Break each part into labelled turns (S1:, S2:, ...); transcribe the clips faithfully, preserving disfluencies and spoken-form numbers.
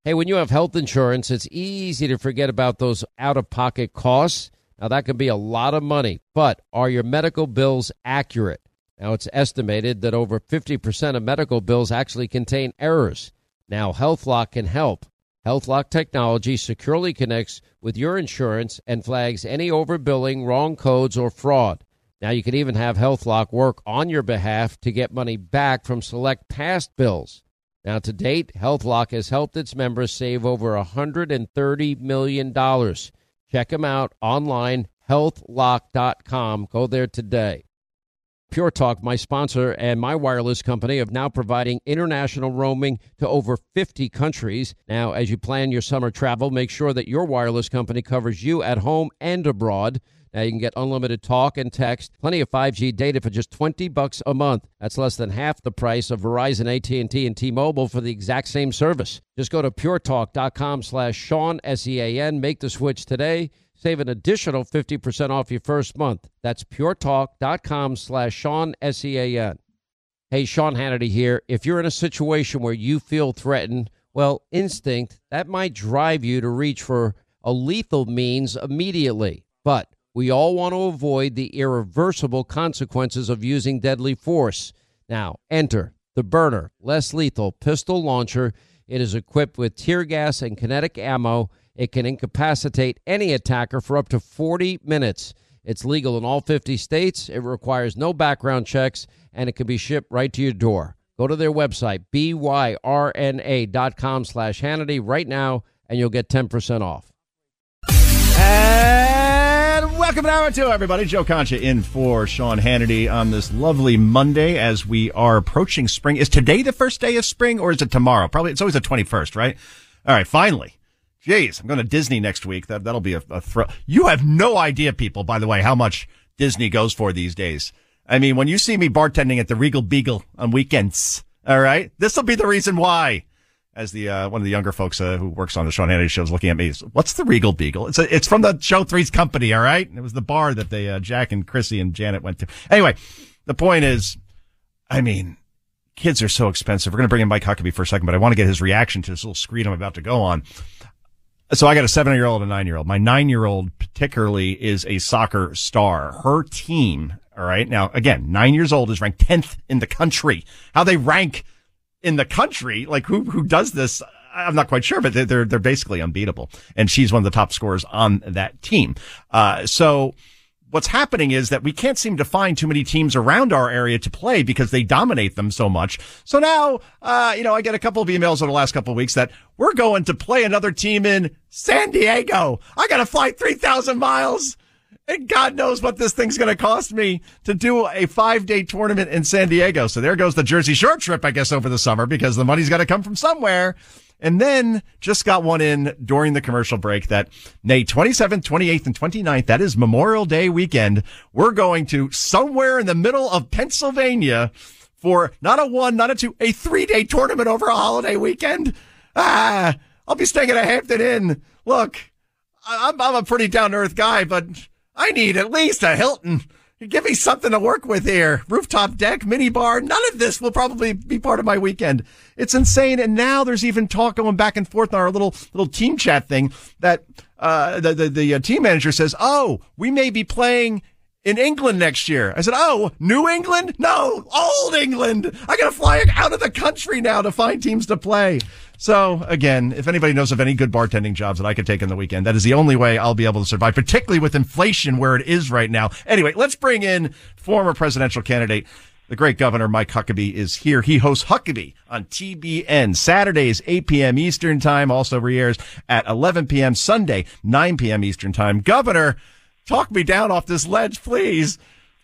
S1: Hey, when you have health insurance, it's easy to forget about those out-of-pocket costs. Now, that can be a lot of money, but are your medical bills accurate? Now, it's estimated that over fifty percent of medical bills actually contain errors. Now, HealthLock can help. HealthLock technology securely connects with your insurance and flags any overbilling, wrong codes, or fraud. Now, you can even have HealthLock work on your behalf to get money back from select past bills. Now, to date, HealthLock has helped its members save over one hundred thirty million dollars. Check them out online, health lock dot com. Go there today. Pure Talk, my sponsor and my wireless company, are now providing international roaming to over fifty countries. Now, as you plan your summer travel, make sure that your wireless company covers you at home and abroad. Now, you can get unlimited talk and text, plenty of five G data for just twenty bucks a month. That's less than half the price of Verizon, A T and T, and T-Mobile for the exact same service. Just go to puretalk.com slash Sean, S E A N. Make the switch today. Save an additional fifty percent off your first month. That's puretalk.com slash Sean, S E A N. Hey, Sean Hannity here. If you're in a situation where you feel threatened, well, instinct, that might drive you to reach for a lethal means immediately. But we all want to avoid the irreversible consequences of using deadly force. Now, enter the Byrna less lethal pistol launcher. It is equipped with tear gas and kinetic ammo. It can incapacitate any attacker for up to forty minutes. It's legal in all fifty states. It requires no background checks, and it can be shipped right to your door. Go to their website, byrna.com slash Hannity right now, and you'll get ten percent off.
S2: And welcome to hour two, everybody. Joe Concha in for Sean Hannity on this lovely Monday as we are approaching spring. Is today the first day of spring, or is it tomorrow? Probably it's always the twenty-first, right? All right, finally. Jeez, I'm going to Disney next week. That, that'll be a, a thrill. You have no idea, people, by the way, how much Disney goes for these days. I mean, when you see me bartending at the Regal Beagle on weekends, all right, this will be the reason why. As the uh, one of the younger folks uh, who works on the Sean Hannity show is looking at me, what's the Regal Beagle? It's a, it's from the show Three's Company, all right? It was the bar that they uh, Jack and Chrissy and Janet went to. Anyway, the point is, I mean, kids are so expensive. We're going to bring in Mike Huckabee for a second, but I want to get his reaction to this little screen I'm about to go on. So I got a seven-year-old and a nine-year-old. My nine-year-old particularly is a soccer star. Her team, all right, now, again, nine years old, is ranked tenth in the country. How they rank in the country, like who who does this, I'm not quite sure, but they're they're basically unbeatable. And she's one of the top scorers on that team. Uh, so what's happening is that we can't seem to find too many teams around our area to play because they dominate them so much. So now, uh, you know, I get a couple of emails over the last couple of weeks that we're going to play another team in San Diego. I got to fly three thousand miles. And God knows what this thing's going to cost me to do a five-day tournament in San Diego. So there goes the Jersey Shore trip, I guess, over the summer because the money's got to come from somewhere. And then just got one in during the commercial break that May twenty-seventh, twenty-eighth, and twenty-ninth, that is Memorial Day weekend, we're going to somewhere in the middle of Pennsylvania for not a one, not a two, a three-day tournament over a holiday weekend. Ah, I'll be staying at a Hampton Inn. Look, I'm, I'm a pretty down-to-earth guy, but I need at least a Hilton. Give me something to work with here. Rooftop deck, mini bar. None of this will probably be part of my weekend. It's insane. And now there's even talk going back and forth on our little little team chat thing that uh the the, the uh, team manager says, "Oh, we may be playing in England next year." I said, "Oh, New England? No, Old England. I got to fly out of the country now to find teams to play." So, again, if anybody knows of any good bartending jobs that I could take in the weekend, that is the only way I'll be able to survive, particularly with inflation where it is right now. Anyway, let's bring in former presidential candidate, the great Governor Mike Huckabee is here. He hosts Huckabee on T B N Saturdays, eight p.m. Eastern Time, also re-airs at eleven p.m. Sunday, nine p.m. Eastern Time. Governor, talk me down off this ledge, please.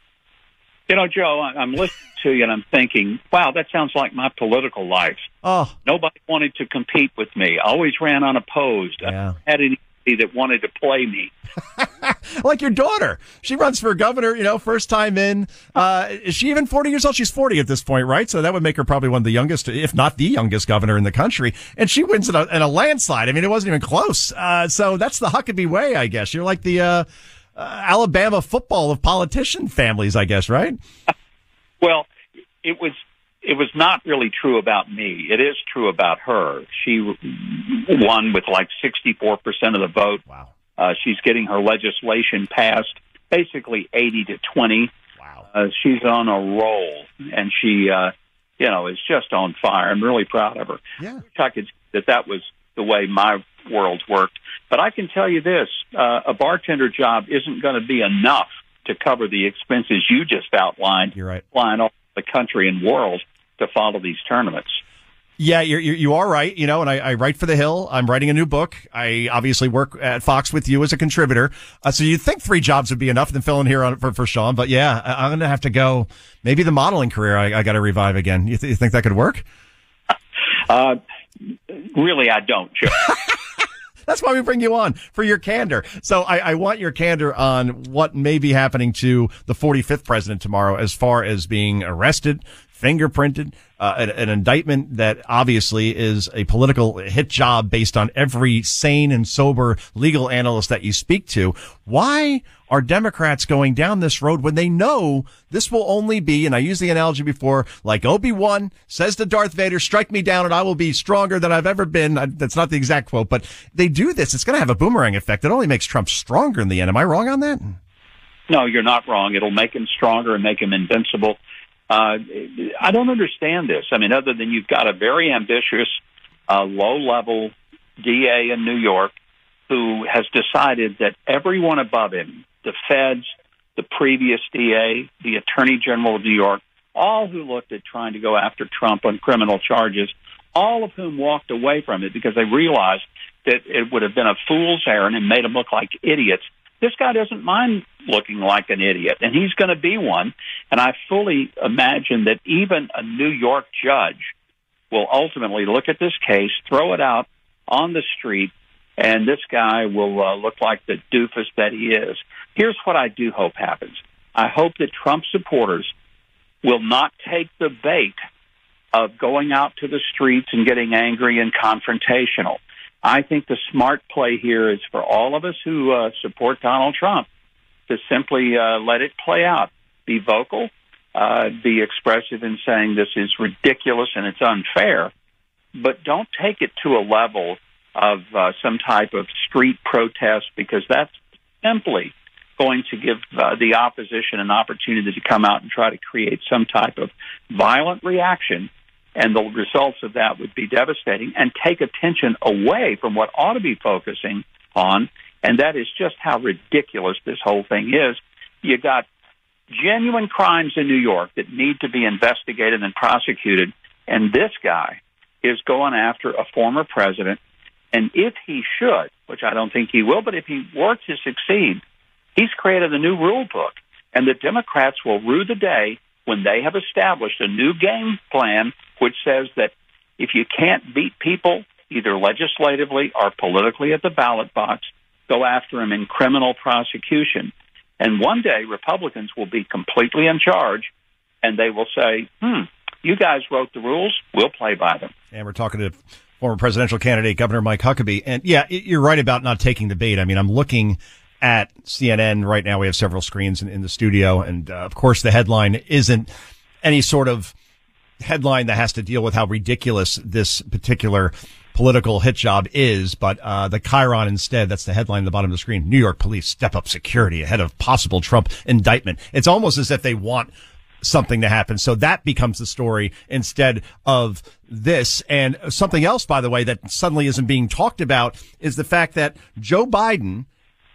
S3: You know, Joe, I'm listening to you and I'm thinking, wow, that sounds like my political life.
S2: Oh.
S3: Nobody wanted to compete with me. I always ran unopposed.
S2: Yeah.
S3: I never had anybody that wanted to play me.
S2: Like your daughter. She runs for governor, you know, first time in. Uh, is she even forty years old? She's forty at this point, right? So that would make her probably one of the youngest, if not the youngest governor in the country. And she wins in a, in a landslide. I mean, it wasn't even close. Uh, so that's the Huckabee way, I guess. You're like the, uh, Uh, Alabama football of politician families, I guess, right?
S3: Well, it was it was not really true about me. It is true about her. She won with like sixty-four percent of the vote.
S2: Wow.
S3: Uh, she's getting her legislation passed, basically eighty to twenty.
S2: Wow.
S3: Uh, she's on a roll, and she, uh, you know, is just on fire. I'm really proud of her.
S2: Yeah.
S3: I could that that was the way my world worked. But I can tell you this, uh, a bartender job isn't going to be enough to cover the expenses you just outlined.
S2: You're right.
S3: Flying all the country and world to follow these tournaments.
S2: Yeah, you're, you're, you are right. You know, and I, I write for The Hill. I'm writing a new book. I obviously work at Fox with you as a contributor. Uh, so you'd think three jobs would be enough than filling here on, for, for Sean. But yeah, I, I'm going to have to go. Maybe the modeling career I, I got to revive again. You, th- you think that could work?
S3: Uh, really, I don't, Joe.
S2: That's why we bring you on, for your candor. So I, I want your candor on what may be happening to the forty-fifth president tomorrow as far as being arrested, fingerprinted, uh, an, an indictment that obviously is a political hit job based on every sane and sober legal analyst that you speak to. Why are Democrats going down this road when they know this will only be, and I used the analogy before, like Obi-Wan says to Darth Vader, strike me down and I will be stronger than I've ever been. I, that's not the exact quote, but they do this. It's going to have a boomerang effect. It only makes Trump stronger in the end. Am I wrong on that?
S3: No, you're not wrong. It'll make him stronger and make him invincible. Uh, I don't understand this. I mean, other than you've got a very ambitious, uh, low-level D A in New York who has decided that everyone above him, the feds, the previous D A, the Attorney General of New York, all who looked at trying to go after Trump on criminal charges, all of whom walked away from it because they realized that it would have been a fool's errand and made them look like idiots. This guy doesn't mind looking like an idiot, and he's going to be one. And I fully imagine that even a New York judge will ultimately look at this case, throw it out on the street, and this guy will uh, look like the doofus that he is. Here's what I do hope happens. I hope that Trump supporters will not take the bait of going out to the streets and getting angry and confrontational. I think the smart play here is for all of us who uh, support Donald Trump to simply uh, let it play out. Be vocal, uh, be expressive in saying this is ridiculous and it's unfair, but don't take it to a level of uh, some type of street protest, because that's simply going to give uh, the opposition an opportunity to come out and try to create some type of violent reaction. And the results of that would be devastating and take attention away from what ought to be focusing on, and that is just how ridiculous this whole thing is. You got genuine crimes in New York that need to be investigated and prosecuted, and this guy is going after a former president. And if he should, which I don't think he will, but if he were to succeed, he's created a new rule book, and the Democrats will rue the day when they have established a new game plan which says that if you can't beat people either legislatively or politically at the ballot box, go after them in criminal prosecution. And one day Republicans will be completely in charge, and they will say, hmm, you guys wrote the rules, we'll play by them.
S2: And we're talking to former presidential candidate Governor Mike Huckabee. And yeah, you're right about not taking the bait. I mean, I'm looking at C N N right now. We have several screens in, in the studio. And uh, of course, the headline isn't any sort of headline that has to deal with how ridiculous this particular political hit job is. But uh the Chiron instead, that's the headline at the bottom of the screen. New York police step up security ahead of possible Trump indictment. It's almost as if they want something to happen. So that becomes the story instead of this. And something else, by the way, that suddenly isn't being talked about is the fact that Joe Biden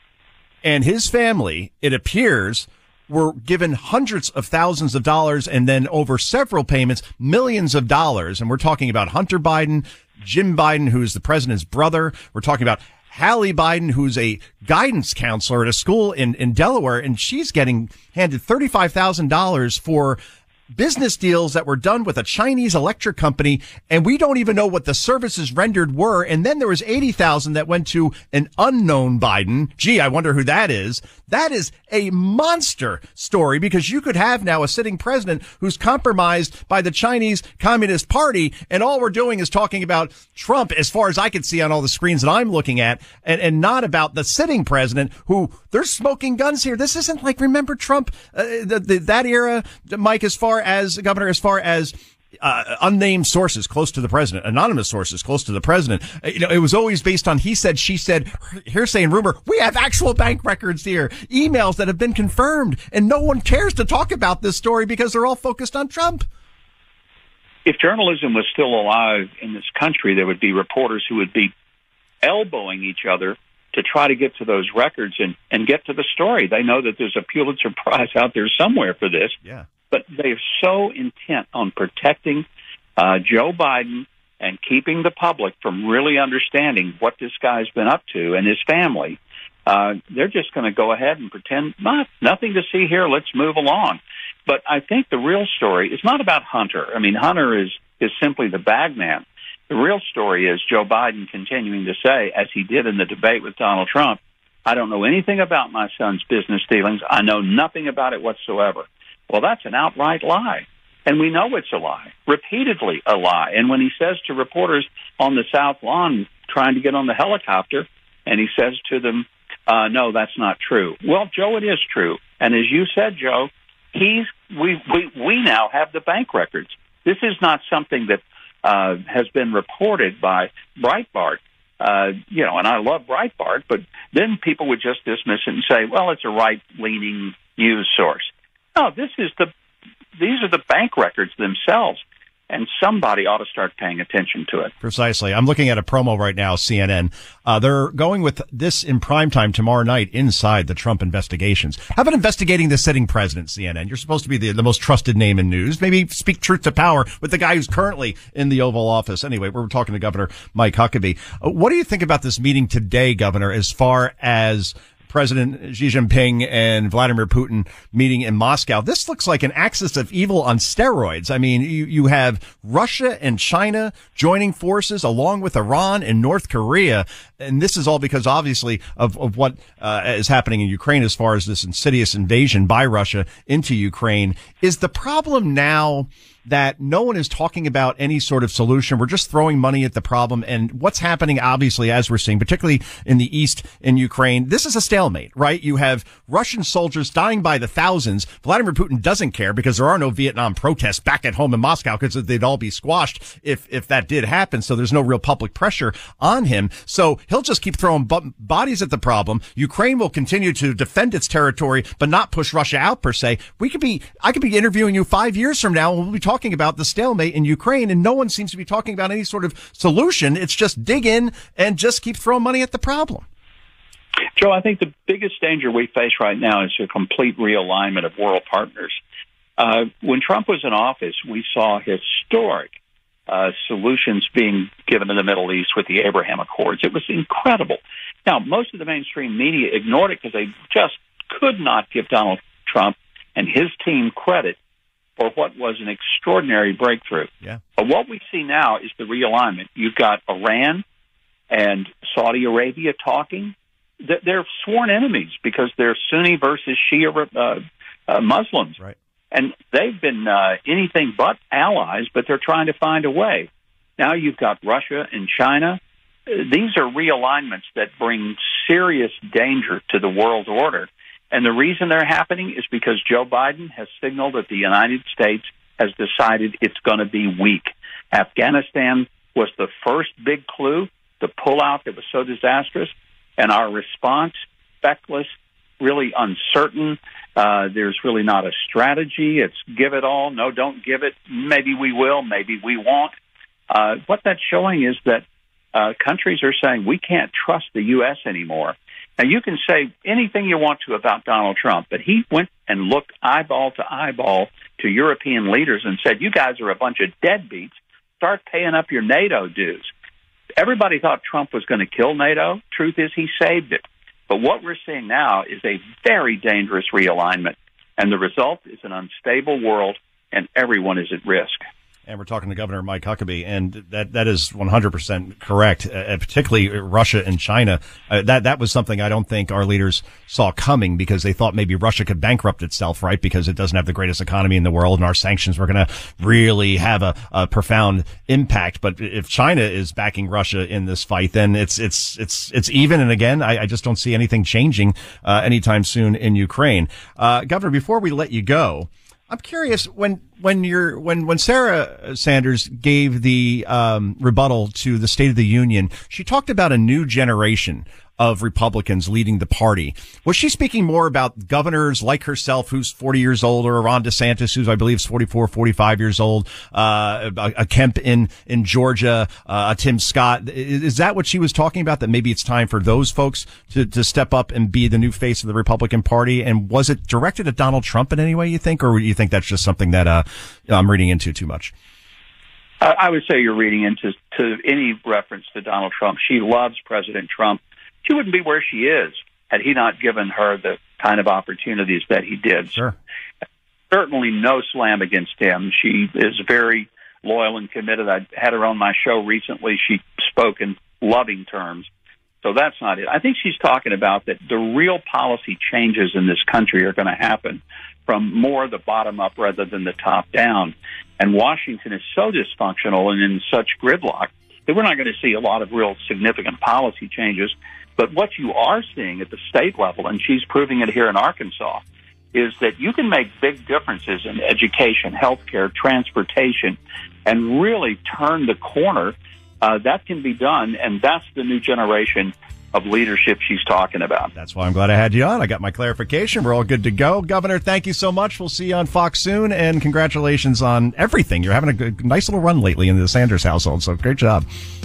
S2: and his family, it appears, were given hundreds of thousands of dollars and then over several payments, millions of dollars. And we're talking about Hunter Biden, Jim Biden, who's the president's brother. We're talking about Hallie Biden, who's a guidance counselor at a school in, in Delaware, and she's getting handed thirty-five thousand dollars for business deals that were done with a Chinese electric company, and we don't even know what the services rendered were. And then there was eighty thousand that went to an unknown Biden. Gee, I wonder who that is. That is a monster story, because you could have now a sitting president who's compromised by the Chinese Communist Party, and all we're doing is talking about Trump, as far as I can see on all the screens that I'm looking at, and, and not about the sitting president, who they're smoking guns here. This isn't like, remember Trump, uh, the, the, that era, Mike, as far as governor, as far as Uh, unnamed sources close to the president, anonymous sources close to the president. Uh, you know, it was always based on he said, she said, hearsay and rumor. We have actual bank records here, emails that have been confirmed, and no one cares to talk about this story because they're all focused on Trump.
S3: If journalism was still alive in this country, there would be reporters who would be elbowing each other to try to get to those records and, and get to the story. They know that there's a Pulitzer Prize out there somewhere for this.
S2: Yeah.
S3: But they are so intent on protecting uh, Joe Biden and keeping the public from really understanding what this guy's been up to and his family. Uh, they're just going to go ahead and pretend not, nothing to see here. Let's move along. But I think the real story is not about Hunter. I mean, Hunter is, is simply the bag man. The real story is Joe Biden continuing to say, as he did in the debate with Donald Trump, I don't know anything about my son's business dealings. I know nothing about it whatsoever. Well, that's an outright lie. And we know it's a lie, repeatedly a lie. And when he says to reporters on the South Lawn trying to get on the helicopter, and he says to them, uh, no, that's not true. Well, Joe, it is true. And as you said, Joe, he's we, we, we now have the bank records. This is not something that uh, has been reported by Breitbart. Uh, you know, and I love Breitbart, but then people would just dismiss it and say, well, it's a right-leaning news source. No, this is the, these are the bank records themselves, and somebody ought to start paying attention to it.
S2: Precisely. I'm looking at a promo right now, C N N. Uh, they're going with this in primetime tomorrow night inside the Trump investigations. How about investigating the sitting president, C N N? You're supposed to be the, the most trusted name in news. Maybe speak truth to power with the guy who's currently in the Oval Office. Anyway, we're talking to Governor Mike Huckabee. Uh, what do you think about this meeting today, Governor, as far as President Xi Jinping and Vladimir Putin meeting in Moscow? This looks like an axis of evil on steroids. I mean, you, you have Russia and China joining forces along with Iran and North Korea. And this is all because, obviously, of, of what uh, is happening in Ukraine as far as this insidious invasion by Russia into Ukraine. Is the problem now that no one is talking about any sort of solution? We're just throwing money at the problem. And what's happening, obviously, as we're seeing, particularly in the east in Ukraine, this is a stalemate, right? You have Russian soldiers dying by the thousands. Vladimir Putin doesn't care because there are no Vietnam protests back at home in Moscow because they'd all be squashed if, if that did happen. So there's no real public pressure on him. So he'll just keep throwing b- bodies at the problem. Ukraine will continue to defend its territory, but not push Russia out per se. We could be, I could be interviewing you five years from now and we'll be talking talking about the stalemate in Ukraine, and no one seems to be talking about any sort of solution. It's just dig in and just keep throwing money at the problem.
S3: Joe, I think the biggest danger we face right now is a complete realignment of world partners. Uh, when Trump was in office, we saw historic uh, solutions being given in the Middle East with the Abraham Accords. It was incredible. Now, most of the mainstream media ignored it because they just could not give Donald Trump and his team credit for what was an extraordinary breakthrough.
S2: Yeah.
S3: But what we see now is the realignment. You've got Iran and Saudi Arabia talking. They're sworn enemies because they're Sunni versus Shia uh, uh, Muslims.
S2: Right.
S3: And they've been uh, anything but allies, but they're trying to find a way. Now you've got Russia and China. These are realignments that bring serious danger to the world order. And the reason they're happening is because Joe Biden has signaled that the United States has decided it's going to be weak. Afghanistan was the first big clue, the pullout that was so disastrous, and our response, feckless, really uncertain. Uh, there's really not a strategy. It's give it all. No, don't give it. Maybe we will. Maybe we won't. Uh, what that's showing is that uh, countries are saying we can't trust the U S anymore. Now, you can say anything you want to about Donald Trump, but he went and looked eyeball to eyeball to European leaders and said, you guys are a bunch of deadbeats. Start paying up your NATO dues. Everybody thought Trump was going to kill NATO. Truth is, he saved it. But what we're seeing now is a very dangerous realignment, and the result is an unstable world, and everyone is at risk.
S2: And we're talking to Governor Mike Huckabee, and that that is one hundred percent correct, uh, particularly Russia and China. Uh, that that was something I don't think our leaders saw coming because they thought maybe Russia could bankrupt itself, right, because it doesn't have the greatest economy in the world, and our sanctions were going to really have a, a profound impact. But if China is backing Russia in this fight, then it's it's it's it's even. And again, I, I just don't see anything changing uh, anytime soon in Ukraine. Uh, Governor, before we let you go, I'm curious when when you're when when Sarah Sanders gave the um, rebuttal to the State of the Union, she talked about a new generation of Republicans leading the party. Was she speaking more about governors like herself, who's forty years old, or Ron DeSantis, who's I believe is forty-four, forty-five years old, uh, a, a Kemp in in Georgia, uh, a Tim Scott? Is, is that what she was talking about? That maybe it's time for those folks to to step up and be the new face of the Republican Party? And was it directed at Donald Trump in any way, you think, or do you think that's just something that uh, I'm reading into too much?
S3: I would say you're reading into to any reference to Donald Trump. She loves President Trump. She wouldn't be where she is had he not given her the kind of opportunities that he did.
S2: Sure.
S3: Certainly no slam against him. She is very loyal and committed. I had her on my show recently. She spoke in loving terms. So that's not it. I think she's talking about that the real policy changes in this country are going to happen from more the bottom up rather than the top down. And Washington is so dysfunctional and in such gridlock that we're not going to see a lot of real significant policy changes. But what you are seeing at the state level, and she's proving it here in Arkansas, is that you can make big differences in education, healthcare, transportation, and really turn the corner. Uh, that can be done, and that's the new generation of leadership she's talking about.
S2: That's why I'm glad I had you on. I got my clarification. We're all good to go. Governor, thank you so much. We'll see you on Fox soon, and congratulations on everything. You're having a good, nice little run lately in the Sanders household, so great job.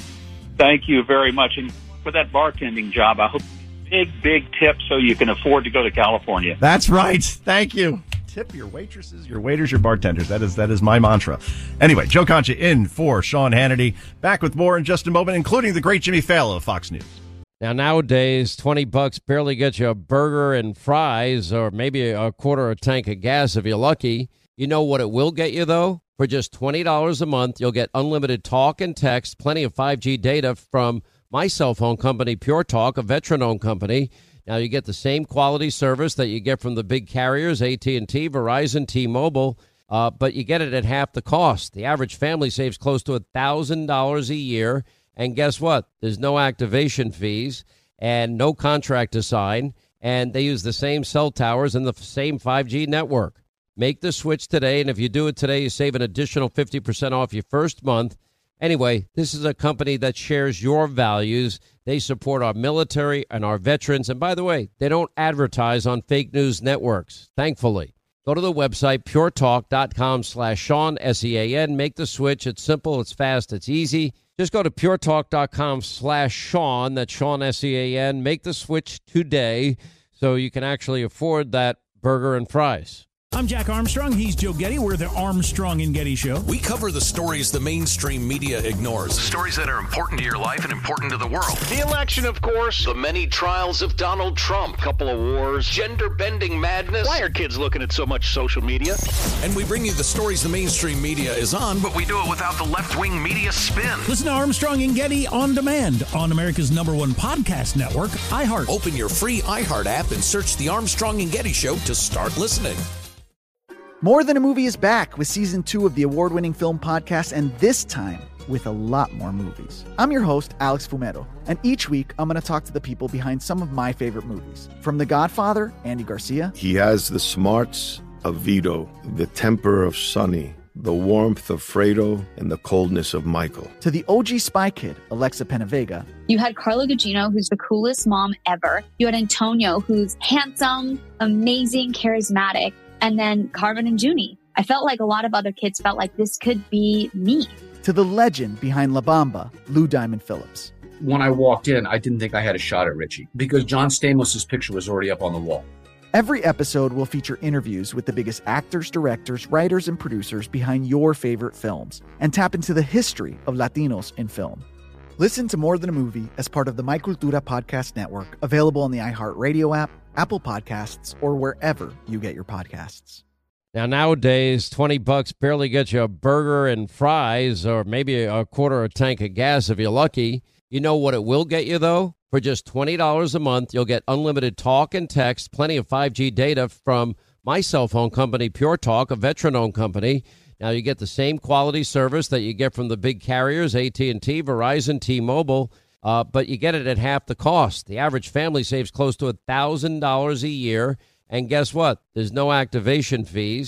S3: Thank you very much. And for that bartending job, I hope big, big tip so you can afford to go to California.
S2: That's right. Thank you. Tip your waitresses, your waiters, your bartenders. That is that is my mantra. Anyway, Joe Concha in for Sean Hannity. Back with more in just a moment, including the great Jimmy Fallon of Fox News.
S1: Now, nowadays, twenty bucks barely gets you a burger and fries or maybe a quarter of a tank of gas if you're lucky. You know what it will get you, though? For just twenty dollars a month, you'll get unlimited talk and text, plenty of five G data from my cell phone company, Pure Talk, a veteran-owned company. Now, you get the same quality service that you get from the big carriers, A T and T, Verizon, T-Mobile, uh, but you get it at half the cost. The average family saves close to one thousand dollars a year. And guess what? There's no activation fees and no contract to sign, and they use the same cell towers and the same five G network. Make the switch today, and if you do it today, you save an additional fifty percent off your first month. Anyway, this is a company that shares your values. They support our military and our veterans. And by the way, they don't advertise on fake news networks, thankfully. Go to the website, puretalk.com slash Sean, S E A N. Make the switch. It's simple. It's fast. It's easy. Just go to puretalk.com slash Sean. That's Sean, S E A N. Make the switch today so you can actually afford that burger and fries.
S4: I'm Jack Armstrong. He's Joe Getty. We're the Armstrong and Getty Show.
S5: We cover the stories the mainstream media ignores. The stories that are important to your life and important to the world.
S6: The election, of course.
S5: The many trials of Donald Trump.
S6: Couple of wars.
S5: Gender-bending madness.
S6: Why are kids looking at so much social media?
S5: And we bring you the stories the mainstream media is on, but we do it without the left-wing media spin.
S4: Listen to Armstrong and Getty on demand on America's number one podcast network, iHeart.
S5: Open your free iHeart app and search The Armstrong and Getty Show to start listening.
S7: More Than a Movie is back with season two of the award-winning film podcast, and this time with a lot more movies. I'm your host, Alex Fumero, and each week I'm going to talk to the people behind some of my favorite movies. From The Godfather, Andy Garcia.
S8: He has the smarts of Vito, the temper of Sonny, the warmth of Fredo, and the coldness of Michael.
S7: To the O G Spy Kid, Alexa Penavega.
S9: You had Carla Gugino, who's the coolest mom ever. You had Antonio, who's handsome, amazing, charismatic. And then Carmen and Junie. I felt like a lot of other kids felt like this could be me.
S7: To the legend behind La Bamba, Lou Diamond Phillips.
S10: When I walked in, I didn't think I had a shot at Richie because John Stamos' picture was already up on the wall.
S7: Every episode will feature interviews with the biggest actors, directors, writers, and producers behind your favorite films and tap into the history of Latinos in film. Listen to More Than a Movie as part of the My Cultura podcast network, available on the iHeartRadio app, Apple Podcasts, or wherever you get your podcasts.
S1: Now, nowadays, twenty bucks barely gets you a burger and fries or maybe a quarter of a tank of gas if you're lucky. You know what it will get you, though? For just twenty dollars a month, you'll get unlimited talk and text, plenty of five G data from my cell phone company, Pure Talk, a veteran-owned company. Now, you get the same quality service that you get from the big carriers, A T and T, Verizon, T-Mobile, uh, but you get it at half the cost. The average family saves close to one thousand dollars a year. And guess what? There's no activation fees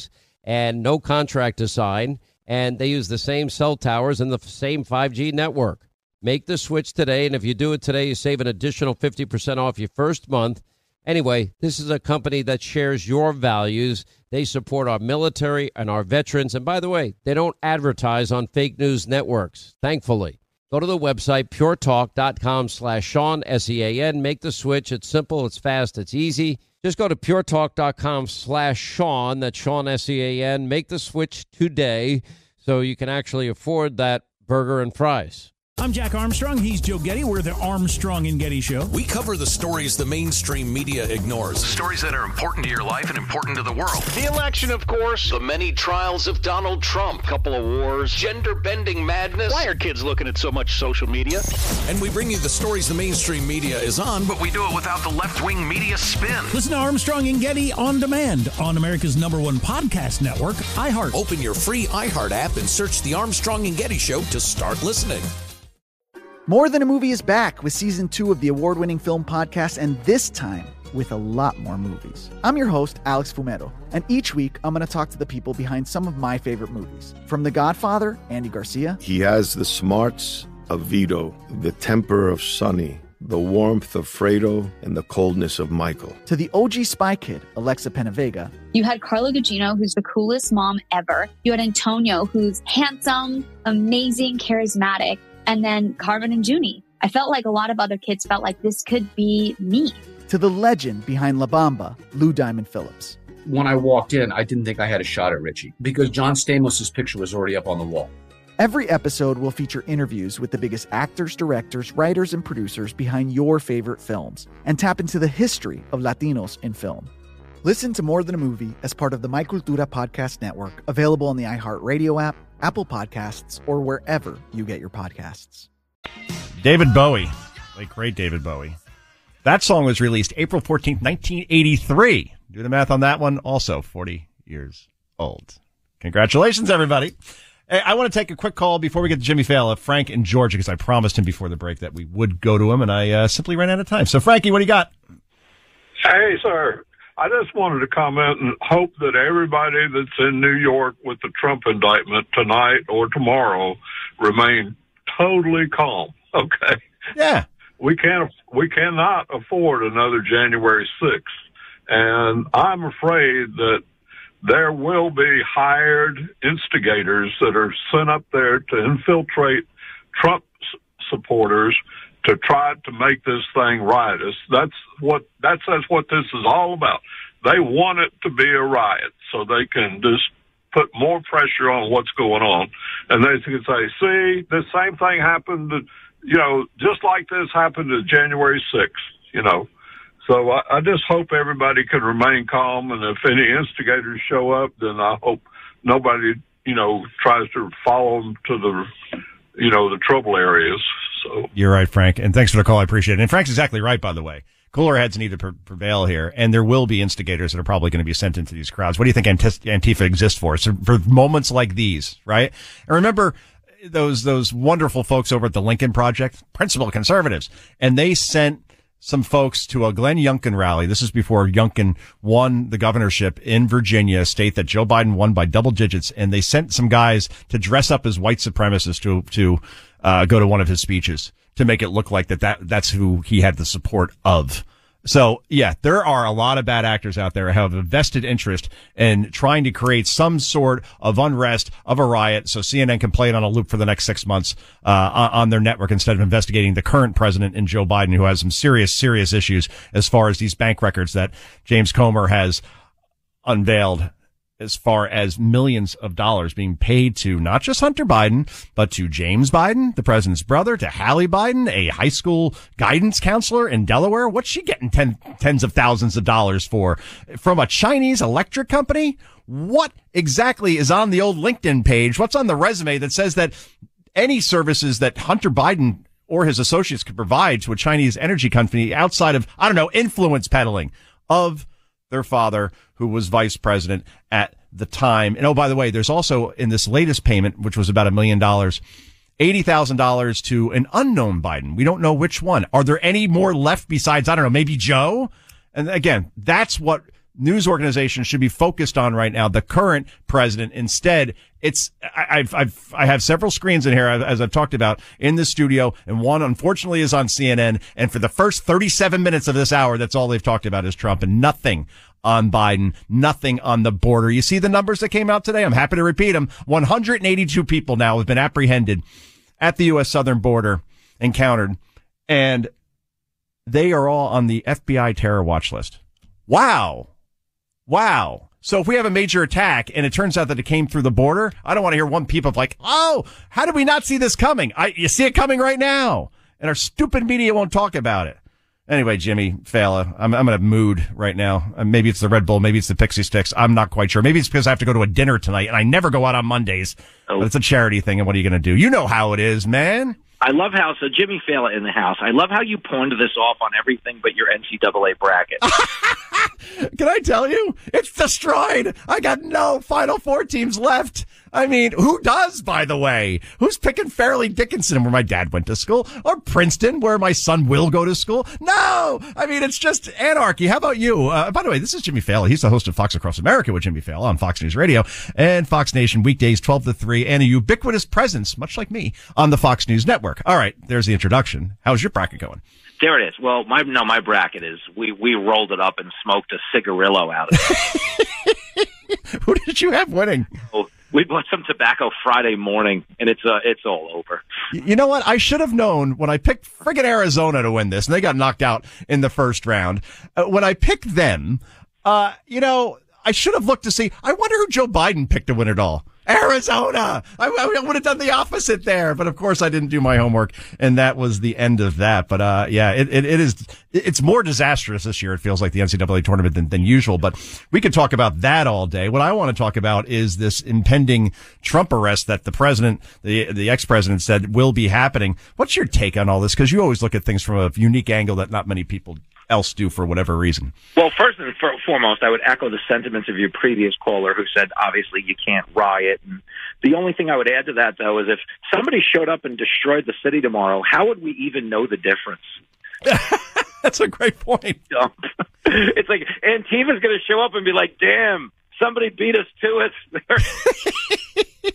S1: and no contract to sign, and they use the same cell towers and the same five G network. Make the switch today, and if you do it today, you save an additional fifty percent off your first month. Anyway, this is a company that shares your values. They support our military and our veterans. And by the way, they don't advertise on fake news networks, thankfully. Go to the website, puretalk.com slash Sean, S E A N. Make the switch. It's simple, it's fast, it's easy. Just go to puretalk.com slash Sean, that's Sean, S E A N. Make the switch today so you can actually afford that burger and fries.
S4: I'm Jack Armstrong. He's Joe Getty. We're the Armstrong and Getty Show.
S5: We cover the stories the mainstream media ignores. Stories that are important to your life and important to the world.
S6: The election, of course.
S5: The many trials of Donald Trump.
S6: Couple of wars.
S5: Gender-bending madness.
S6: Why are kids looking at so much social media?
S5: And we bring you the stories the mainstream media is on, but we do it without the left-wing media spin.
S4: Listen to Armstrong and Getty on demand on America's number one podcast network, iHeart.
S5: Open your free iHeart app and search The Armstrong and Getty Show to start listening.
S7: More Than a Movie is back with season two of the award-winning film podcast, and this time with a lot more movies. I'm your host, Alex Fumero, and each week I'm going to talk to the people behind some of my favorite movies. From The Godfather, Andy Garcia.
S8: He has the smarts of Vito, the temper of Sonny, the warmth of Fredo, and the coldness of Michael.
S7: To the O G Spy Kid, Alexa Penavega.
S9: You had Carla Gugino, who's the coolest mom ever. You had Antonio, who's handsome, amazing, charismatic. And then Carmen and Junie. I felt like a lot of other kids felt like this could be me.
S7: To the legend behind La Bamba, Lou Diamond Phillips.
S10: When I walked in, I didn't think I had a shot at Richie because John Stamos' picture was already up on the wall.
S7: Every episode will feature interviews with the biggest actors, directors, writers, and producers behind your favorite films and tap into the history of Latinos in film. Listen to More Than a Movie as part of the My Cultura Podcast Network, available on the iHeartRadio app, Apple Podcasts, or wherever you get your podcasts.
S2: David Bowie, like great David Bowie. That song was released April fourteenth, nineteen eighty-three. Do the math on that one. Also forty years old. Congratulations, everybody. Hey, I want to take a quick call before we get to Jimmy Fallon, Frank in Georgia, because I promised him before the break that we would go to him, and I uh, simply ran out of time. So, Frankie, what do you got?
S11: Hey, sir. I just wanted to comment and hope that everybody that's in New York with the Trump indictment tonight or tomorrow remain totally calm. Okay.
S2: Yeah.
S11: We can't, we cannot afford another January sixth. And I'm afraid that there will be hired instigators that are sent up there to infiltrate Trump supporters to try to make this thing riotous. That's what, that's, that's what this is all about. They want it to be a riot so they can just put more pressure on what's going on. And they can say, see, the same thing happened, to, you know, just like this happened to January sixth, you know. So I, I just hope everybody can remain calm. And if any instigators show up, then I hope nobody, you know, tries to follow them to the, you know, the trouble areas. So
S2: you're right, Frank. And thanks for the call. I appreciate it. And Frank's exactly right, by the way. Cooler heads need to pre- prevail here, and there will be instigators that are probably going to be sent into these crowds. What do you think Antifa exists for? So for moments like these, right? And remember those those wonderful folks over at the Lincoln Project, principal conservatives, and they sent some folks to a Glenn Youngkin rally. This is before Youngkin won the governorship in Virginia, a state that Joe Biden won by double digits, and they sent some guys to dress up as white supremacists to to uh, go to one of his speeches, to make it look like that, that that's who he had the support of. So, yeah, there are a lot of bad actors out there who have a vested interest in trying to create some sort of unrest, of a riot, so C N N can play it on a loop for the next six months uh on their network instead of investigating the current president in Joe Biden, who has some serious, serious issues as far as these bank records that James Comer has unveiled, as far as millions of dollars being paid to not just Hunter Biden, but to James Biden, the president's brother, to Hallie Biden, a high school guidance counselor in Delaware. What's she getting ten, tens of thousands of dollars for? From a Chinese electric company? What exactly is on the old LinkedIn page? What's on the resume that says that any services that Hunter Biden or his associates could provide to a Chinese energy company outside of, I don't know, influence peddling of their father, who was vice president at the time? And oh, by the way, there's also in this latest payment, which was about a million dollars, eighty thousand dollars to an unknown Biden. We don't know which one. Are there any more left besides, I don't know, maybe Joe? And again, that's what news organizations should be focused on right now, the current president. Instead, it's I, I've I've I have several screens in here, as I've talked about, in the studio, and one unfortunately is on C N N. And for the first thirty-seven minutes of this hour, that's all they've talked about is Trump, and nothing on Biden, nothing on the border. You see the numbers that came out today? I'm happy to repeat them. one hundred eighty-two people now have been apprehended at the U S southern border, encountered, and they are all on the F B I terror watch list. Wow. Wow. So if we have a major attack and it turns out that it came through the border, I don't want to hear one peep of like, oh, how did we not see this coming? I, you see it coming right now. And our stupid media won't talk about it. Anyway, Jimmy Fallon, I'm, I'm in a mood right now. Uh, maybe it's the Red Bull. Maybe it's the Pixie Sticks. I'm not quite sure. Maybe it's because I have to go to a dinner tonight and I never go out on Mondays. Oh. But it's a charity thing. And what are you going to do? You know how it is, man.
S12: I love how, so Jimmy Fallon in the house, I love how you pawned this off on everything but your N C double A bracket.
S2: Can I tell you? It's destroyed. I got no Final Four teams left. I mean, who does, by the way? Who's picking Fairleigh Dickinson, where my dad went to school, or Princeton, where my son will go to school? No! I mean, it's just anarchy. How about you? Uh, by the way, this is Jimmy Fallon. He's the host of Fox Across America with Jimmy Fallon on Fox News Radio and Fox Nation weekdays twelve to three, and a ubiquitous presence, much like me, on the Fox News Network. All right, there's the introduction. How's your bracket going?
S12: There it is. Well, my no, my bracket is we, we rolled it up and smoked a cigarillo out of it.
S2: Who did you have winning?
S12: Oh, we bought some tobacco Friday morning, and it's uh, it's all over.
S2: You know what? I should have known when I picked friggin' Arizona to win this, and they got knocked out in the first round. Uh, when I picked them, uh, you know, I should have looked to see. I wonder who Joe Biden picked to win it all. Arizona. I, I would have done the opposite there, but of course I didn't do my homework, and that was the end of that. But uh, yeah, it, it it is it's more disastrous this year. It feels like the N C double A tournament than, than usual. But we could talk about that all day. What I want to talk about is this impending Trump arrest that the president, the the ex-president, said will be happening. What's your take on all this? Because you always look at things from a unique angle that not many people else do for whatever reason.
S12: Well, first and foremost, I would echo the sentiments of your previous caller who said, obviously, you can't riot. And the only thing I would add to that, though, is if somebody showed up and destroyed the city tomorrow, how would we even know the difference?
S2: That's a great point.
S12: It's like Antifa's going to show up and be like, damn, somebody beat us to it.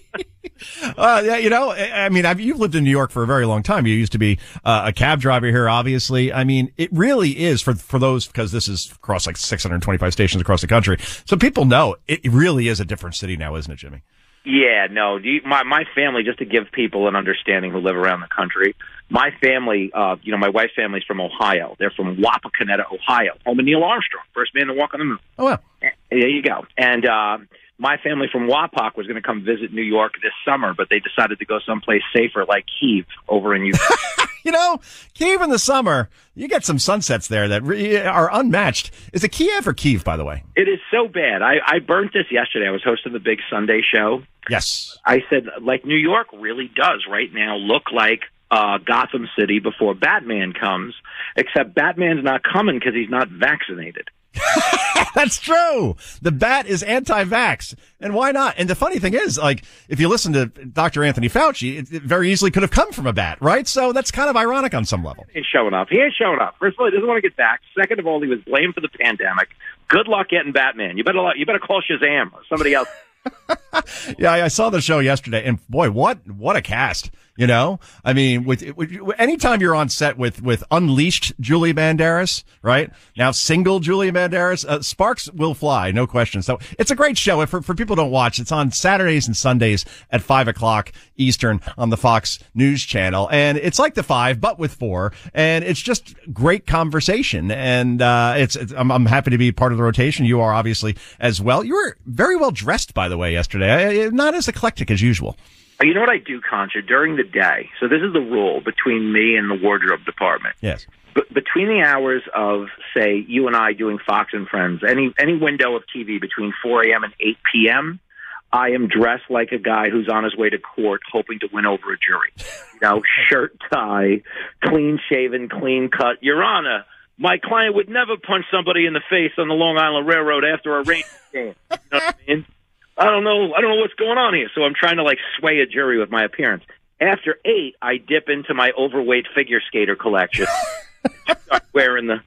S2: Uh, yeah, you know, I mean, I've, you've lived in New York for a very long time. You used to be uh, a cab driver here, obviously. I mean, it really is for for those, because this is across like six hundred twenty-five stations across the country. So people know it really is a different city now, isn't it, Jimmy?
S12: Yeah, no. You, my my family, just to give people an understanding who live around the country, my family, uh, you know, my wife's family's from Ohio. They're from Wapakoneta, Ohio, home of Neil Armstrong, first man to walk on the moon.
S2: Oh, wow.
S12: There you go. And uh, my family from Wapak was going to come visit New York this summer, but they decided to go someplace safer, like Kyiv over in Ukraine.
S2: You know, Kyiv in the summer, you get some sunsets there that re- are unmatched. Is it Kiev or Kyiv, by the way?
S12: It is so bad. I, I burnt this yesterday. I was hosting the big Sunday show.
S2: Yes.
S12: I said, like, New York really does right now look like uh, Gotham City before Batman comes, except Batman's not coming because he's not vaccinated.
S2: That's true. The bat is anti-vax. And why not? And the funny thing is, like, if you listen to Doctor Anthony Fauci, it, it very easily could have come from a bat, right? So that's kind of ironic on some level.
S12: He ain't showing up. He ain't showing up. First of all, he doesn't want to get vaxxed. Second of all, he was blamed for the pandemic. Good luck getting Batman. You better, you better call Shazam or somebody else.
S2: Yeah, I saw the show yesterday, and boy, what what a cast! You know, I mean, with, with anytime you're on set with with unleashed Julia Banderas, right now, single Julia Banderas, uh, sparks will fly, no question. So it's a great show. For for people who don't watch, it's on Saturdays and Sundays at five o'clock Eastern on the Fox News Channel, and it's like The Five but with four, and it's just great conversation. And uh, it's, it's I'm, I'm happy to be part of the rotation. You are obviously as well. You were very well dressed, by the way, yesterday. I, not as eclectic as usual.
S12: You know what I do, Concha, during the day? So this is the rule between me and the wardrobe department.
S2: Yes.
S12: B- between the hours of, say, you and I doing Fox and Friends, any any window of T V between four a.m. and eight p.m., I am dressed like a guy who's on his way to court hoping to win over a jury. You know, shirt, tie, clean-shaven, clean-cut. Your Honor, my client would never punch somebody in the face on the Long Island Railroad after a rain game. You know what I mean? I don't know. I don't know what's going on here. So I'm trying to like sway a jury with my appearance. After eight, I dip into my overweight figure skater collection. Start wearing the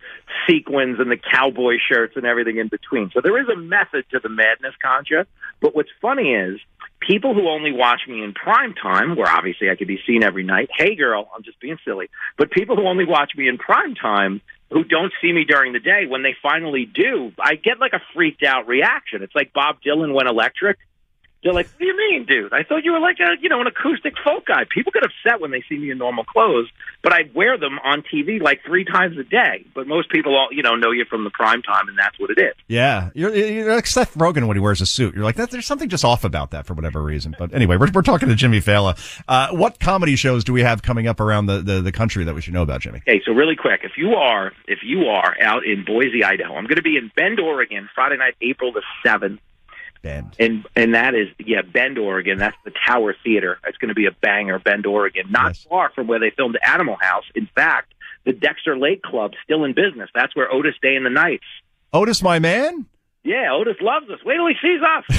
S12: sequins and the cowboy shirts and everything in between. So there is a method to the madness, Concha. But what's funny is people who only watch me in prime time, where obviously I could be seen every night. Hey, girl, I'm just being silly. But people who only watch me in prime time, who don't see me during the day, when they finally do, I get like a freaked out reaction. It's like Bob Dylan went electric. They're like, what do you mean, dude? I thought you were like a, you know, an acoustic folk guy. People get upset when they see me in normal clothes, but I wear them on T V like three times a day. But most people, all you know, know you from the prime time, and that's what it is.
S2: Yeah, you're, you're like Seth Rogen when he wears a suit. You're like, that, there's something just off about that for whatever reason. But anyway, we're we're talking to Jimmy Failla. Uh, what comedy shows do we have coming up around the, the, the country that we should know about, Jimmy?
S12: Okay, so really quick, if you are if you are out in Boise, Idaho, I'm going to be in Bend, Oregon, Friday night, April the seventh.
S2: Bend.
S12: And and that is, yeah, Bend, Oregon. That's the Tower Theater. It's going to be a banger, Bend, Oregon. Not yes. far from where they filmed Animal House. In fact, the Dexter Lake Club still in business. That's where Otis Day and the Knights.
S2: Otis, my man?
S12: Yeah, Otis loves us. Wait till he sees us.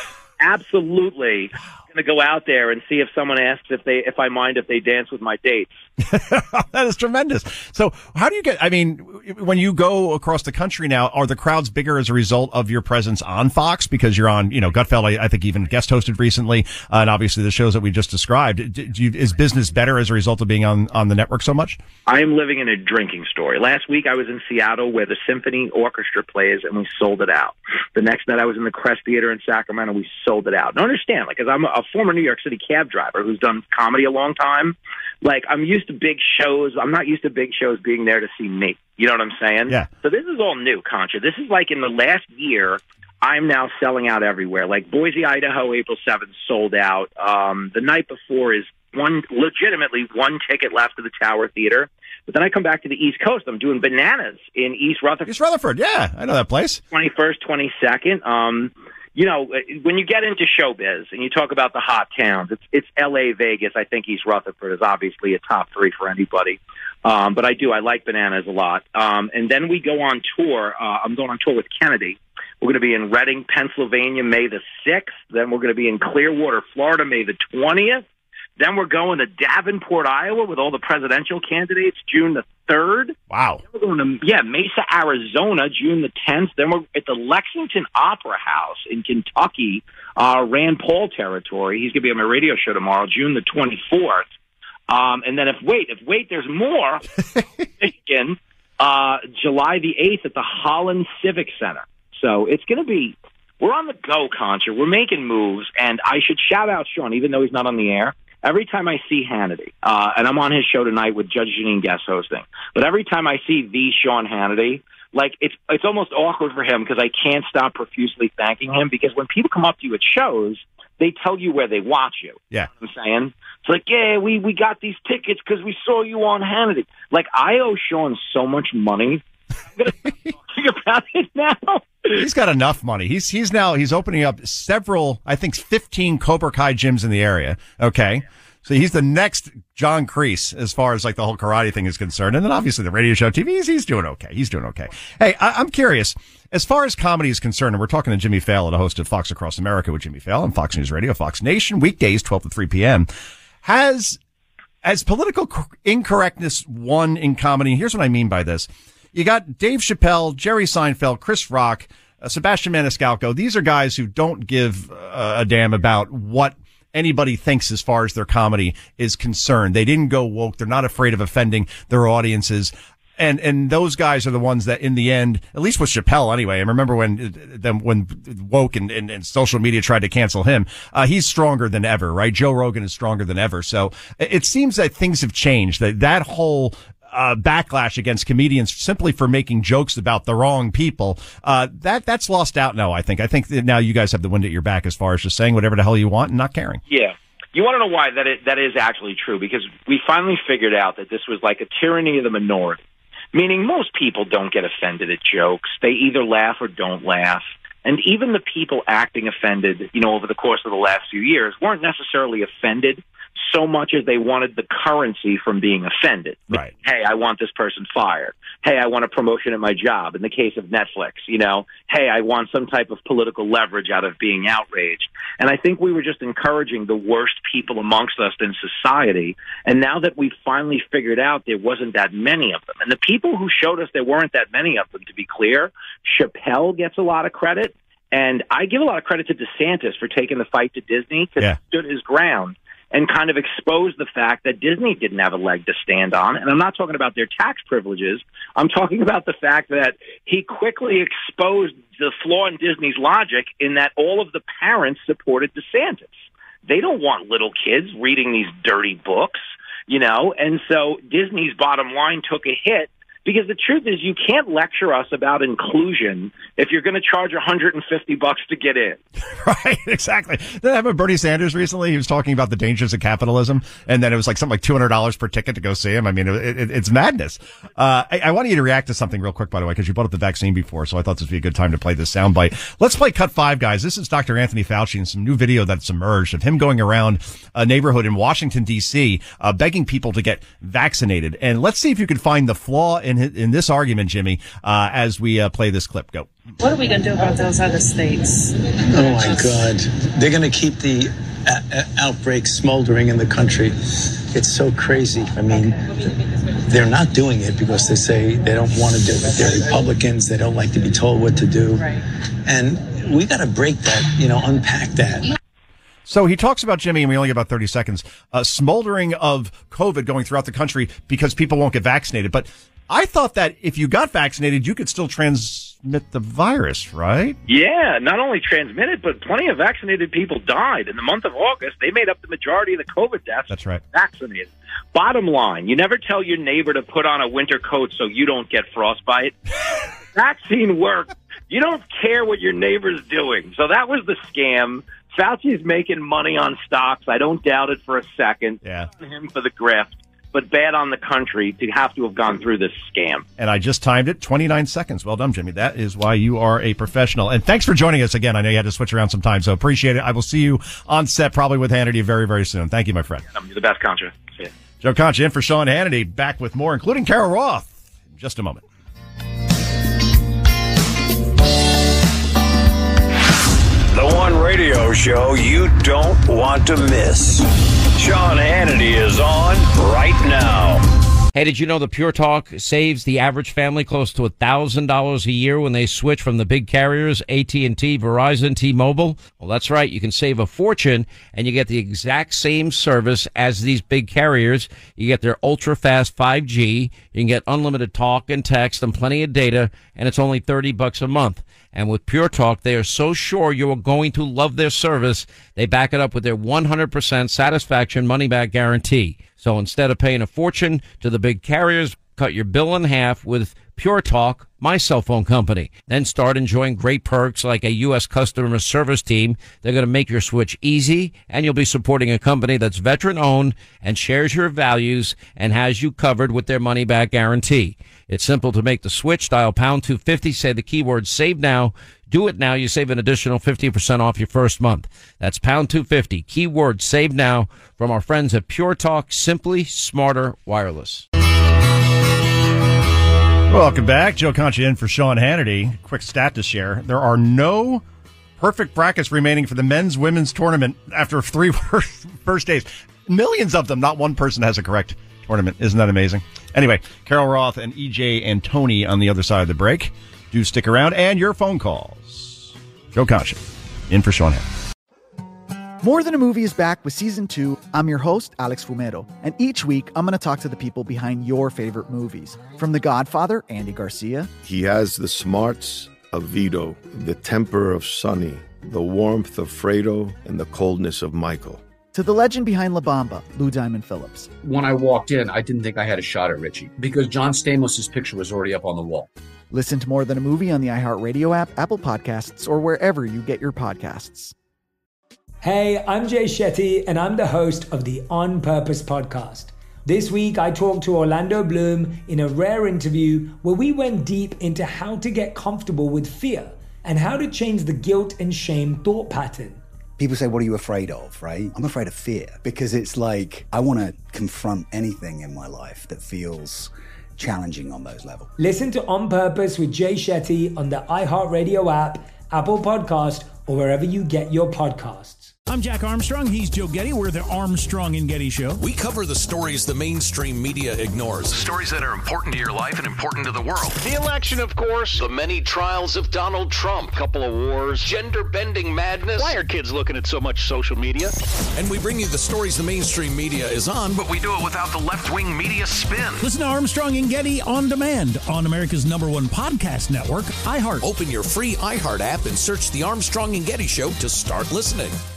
S12: Absolutely. Going to go out there and see if someone asks if they if I mind if they dance with my dates.
S2: That is tremendous. So how do you get, I mean, when you go across the country now, are the crowds bigger as a result of your presence on Fox? Because you're on, you know, Gutfeld, I, I think even guest hosted recently, uh, and obviously the shows that we just described. Do you, is business better as a result of being on, on the network so much?
S12: I am living in a drinking story. Last week I was in Seattle where the Symphony Orchestra plays, and we sold it out. The next night I was in the Crest Theater in Sacramento. We sold it out. Now understand, like, because I'm a former New York City cab driver who's done comedy a long time. Like, I'm used to big shows. I'm not used to big shows being there to see me. You know what I'm saying?
S2: Yeah.
S12: So this is all new, Concha. This is like in the last year, I'm now selling out everywhere. Like Boise, Idaho, April seventh, sold out. Um, the night before is one, legitimately one ticket left to the Tower Theater. But then I come back to the East Coast. I'm doing Bananas in East Rutherford.
S2: East Rutherford, yeah. I know that place.
S12: twenty-first, twenty-second. Um, you know, when you get into showbiz and you talk about the hot towns, it's it's L A, Vegas. I think East Rutherford is obviously a top three for anybody. Um, but I do. I like Bananas a lot. Um, and then we go on tour. Uh, I'm going on tour with Kennedy. We're going to be in Reading, Pennsylvania, May the sixth. Then we're going to be in Clearwater, Florida, May the twentieth. Then we're going to Davenport, Iowa with all the presidential candidates, June the third.
S2: Wow.
S12: Then we're going to, yeah, Mesa, Arizona, June the tenth. Then we're at the Lexington Opera House in Kentucky, uh, Rand Paul territory. He's going to be on my radio show tomorrow, June the twenty-fourth. Um, and then if, wait, if, wait, there's more, Michigan, uh, July the eighth at the Holland Civic Center. So it's going to be, we're on the go, Concha. We're making moves. And I should shout out Sean, even though he's not on the air. Every time I see Hannity, uh, and I'm on his show tonight with Judge Janine guest hosting, but every time I see the Sean Hannity, like it's it's almost awkward for him because I can't stop profusely thanking him because when people come up to you at shows, they tell you where they watch you.
S2: Yeah.
S12: You know what I'm saying? It's like, yeah, we, we got these tickets because we saw you on Hannity. Like, I owe Sean so much money. I'm going to think about it now.
S2: He's got enough money. He's he's now he's opening up several, I think, fifteen Cobra Kai gyms in the area. Okay, so he's the next John Kreese as far as like the whole karate thing is concerned. And then obviously the radio show, T V, he's, he's doing okay. He's doing okay. Hey, I, I'm curious as far as comedy is concerned. And we're talking to Jimmy Failla, the host of Fox Across America with Jimmy Failla on Fox News Radio, Fox Nation, weekdays twelve to three p.m. Has as political incorrectness won in comedy? Here's what I mean by this. You got Dave Chappelle, Jerry Seinfeld, Chris Rock, uh, Sebastian Maniscalco. These are guys who don't give uh, a damn about what anybody thinks as far as their comedy is concerned. They didn't go woke. They're not afraid of offending their audiences. And, and those guys are the ones that in the end, at least with Chappelle anyway, I remember when, them, when woke and, and, and social media tried to cancel him, uh, he's stronger than ever, right? Joe Rogan is stronger than ever. So it seems that things have changed, that that whole, Uh, backlash against comedians simply for making jokes about the wrong people. Uh, that, that's lost out now, I think. I think that now you guys have the wind at your back as far as just saying whatever the hell you want and not caring.
S12: Yeah. You want to know why that is, that is actually true? Because we finally figured out that this was like a tyranny of the minority. Meaning most people don't get offended at jokes. They either laugh or don't laugh. And even the people acting offended, you know, over the course of the last few years weren't necessarily offended. so much as they wanted the currency from being offended.
S2: Right.
S12: Hey, I want this person fired. Hey, I want a promotion at my job. In the case of Netflix, you know, hey, I want some type of political leverage out of being outraged. And I think we were just encouraging the worst people amongst us in society. And now that we've finally figured out there wasn't that many of them, and the people who showed us there weren't that many of them, to be clear, Chappelle gets a lot of credit. And I give a lot of credit to DeSantis for taking the fight to Disney, because
S2: Yeah.
S12: he stood his ground and kind of exposed the fact that Disney didn't have a leg to stand on. And I'm not talking about their tax privileges. I'm talking about the fact that he quickly exposed the flaw in Disney's logic in that all of the parents supported DeSantis. They don't want little kids reading these dirty books, you know, and so Disney's bottom line took a hit. Because the truth is, you can't lecture us about inclusion if you're going to charge one hundred fifty bucks to get in.
S2: Right, exactly. Did I have a Bernie Sanders recently? He was talking about the dangers of capitalism, and then it was like something like two hundred dollars per ticket to go see him. I mean, it, it, it's madness. Uh, I, I want you to react to something real quick, by the way, because you brought up the vaccine before, so I thought this would be a good time to play this soundbite. Let's play Cut Five, guys. This is Doctor Anthony Fauci and some new video that's emerged of him going around a neighborhood in Washington, D C, uh, begging people to get vaccinated. And let's see if you can find the flaw in in this argument, Jimmy, uh, as we uh, play this clip. Go.
S13: What are we going to do about those other states?
S14: Oh, my God. They're going to keep the a- a- outbreak smoldering in the country. It's so crazy. I mean, they're not doing it because they say they don't want to do it. They're Republicans. They don't like to be told what to do.
S13: Right.
S14: And we got to break that, you know, unpack that.
S2: So he talks about, Jimmy, and we only have about thirty seconds, uh, smoldering of COVID going throughout the country because people won't get vaccinated. But I thought that if you got vaccinated, you could still transmit the virus, right?
S12: Yeah, not only transmitted, but plenty of vaccinated people died. In the month of August, they made up the majority of the COVID deaths.
S2: That's right.
S12: Vaccinated. Bottom line, you never tell your neighbor to put on a winter coat so you don't get frostbite. Vaccine works. You don't care what your neighbor's doing. So that was the scam. Fauci's making money on stocks. I don't doubt it for a second.
S2: Yeah.
S12: Him for the grift. But bad on the country to have to have gone through this scam.
S2: And I just timed it, twenty-nine seconds. Well done, Jimmy. That is why you are a professional. And thanks for joining us again. I know you had to switch around some time, so appreciate it. I will see you on set probably with Hannity very, very soon. Thank you, my friend.
S12: You're the best, Concha. See ya.
S2: Joe Concha in for Sean Hannity. Back with more, including Carol Roth, in just a moment.
S15: The one radio show you don't want to miss. Sean Hannity is on right now.
S1: Hey, did you know that Pure Talk saves the average family close to one thousand dollars a year when they switch from the big carriers, A T and T, Verizon, T-Mobile? Well, that's right. You can save a fortune, and you get the exact same service as these big carriers. You get their ultra-fast five G. You can get unlimited talk and text and plenty of data, and it's only thirty bucks a month. And with Pure Talk, they are so sure you are going to love their service, they back it up with their one hundred percent satisfaction money-back guarantee. So instead of paying a fortune to the big carriers, cut your bill in half with Pure Talk, my cell phone company. Then start enjoying great perks like a U S customer service team. They're going to make your switch easy, and you'll be supporting a company that's veteran-owned and shares your values and has you covered with their money-back guarantee. It's simple to make the switch. Dial pound two fifty, say the keyword save now. Do it now. You save an additional fifty percent off your first month. That's pound two fifty, keyword save now, from our friends at Pure Talk, simply smarter wireless.
S2: Welcome back. Joe Concha in for Sean Hannity. Quick stat to share. There are no perfect brackets remaining for the men's women's tournament after three first days. Millions of them. Not one person has a correct tournament. Isn't that amazing? Anyway, Carol Roth and E J and Tony on the other side of the break. Do stick around, and your phone calls. Joe Concha in for Sean Hannity.
S7: More Than a Movie is back with season two. I'm your host, Alex Fumero, and each week I'm going to talk to the people behind your favorite movies. From The Godfather, Andy Garcia.
S8: He has the smarts of Vito, the temper of Sonny, the warmth of Fredo, and the coldness of Michael.
S7: To the legend behind La Bamba, Lou Diamond Phillips.
S10: When I walked in, I didn't think I had a shot at Richie because John Stamos' picture was already up on the wall.
S7: Listen to More Than a Movie on the iHeartRadio app, Apple Podcasts, or wherever you get your podcasts.
S16: Hey, I'm Jay Shetty, and I'm the host of the On Purpose podcast. This week, I talked to Orlando Bloom in a rare interview where we went deep into how to get comfortable with fear and how to change the guilt and shame thought pattern.
S17: People say, what are you afraid of, right? I'm afraid of fear because it's like I want to confront anything in my life that feels challenging on those levels.
S16: Listen to On Purpose with Jay Shetty on the iHeartRadio app, Apple Podcast, or wherever you get your podcasts.
S4: I'm Jack Armstrong. He's Joe Getty. We're the Armstrong and Getty Show.
S5: We cover the stories the mainstream media ignores. Stories that are important to your life and important to the world.
S6: The election, of course.
S5: The many trials of Donald Trump.
S6: Couple of wars.
S5: Gender-bending madness.
S6: Why are kids looking at so much social media?
S5: And we bring you the stories the mainstream media is on, but we do it without the left-wing media spin.
S4: Listen to Armstrong and Getty on demand on America's number one podcast network, iHeart.
S5: Open your free iHeart app and search the Armstrong and Getty Show to start listening.